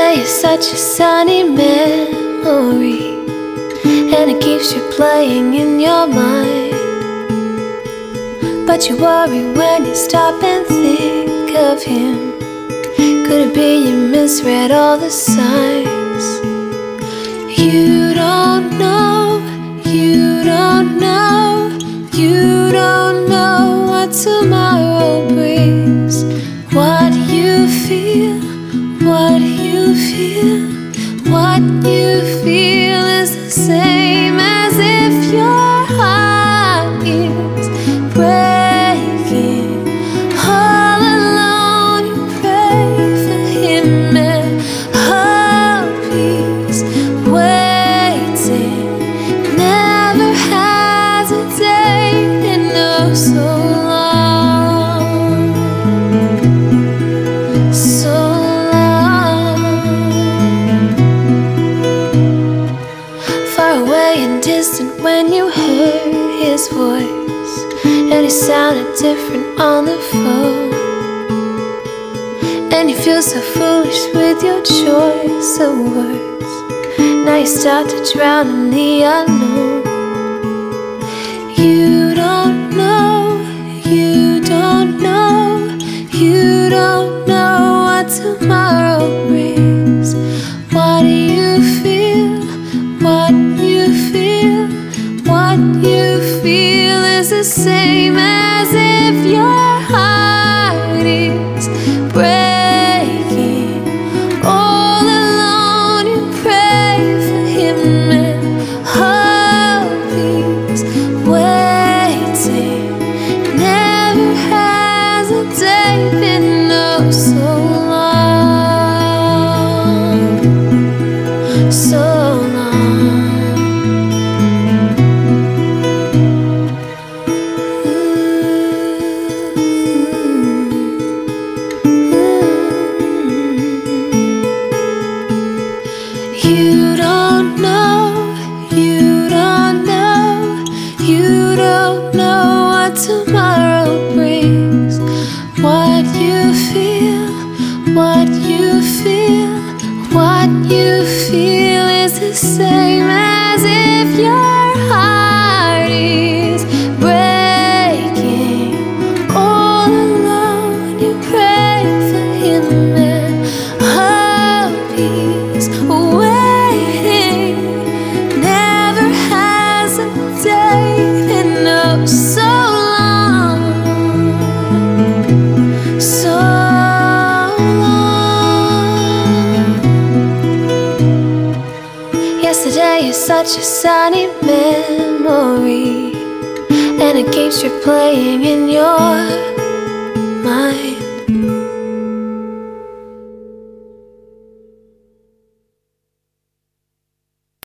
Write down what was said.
Yesterday is such a sunny memory, and it keeps replaying in your mind. But you worry when you stop and think of him. Could it be you misread all the signs? You don't know, you don't know, you don't know what tomorrow brings. What you feel, what you feel, what you feel is the same as if your heart is breaking. All alone you pray for him and hope he's waiting. Never hesitate and know so long, so far away and distant when you heard his voice, and he sounded different on the phone. And you feel so foolish with your choice of words. Now you start to drown in the unknown. You don't know, you don't know, you don't know what tomorrow brings. What do you feel? What you feel, what you feel is the same as if your heart is breaking. All alone you pray for him and hope he's waiting. Never hesitate and know so long, so long. You don't know, you don't know, you don't know what tomorrow brings. What you feel, what you feel, what you feel is the same as if your heart is breaking. All alone you pray for him and hope he's waiting. Never hesitate and know so long, so long. Yesterday is such a sunny memory, and it keeps replaying in your mind.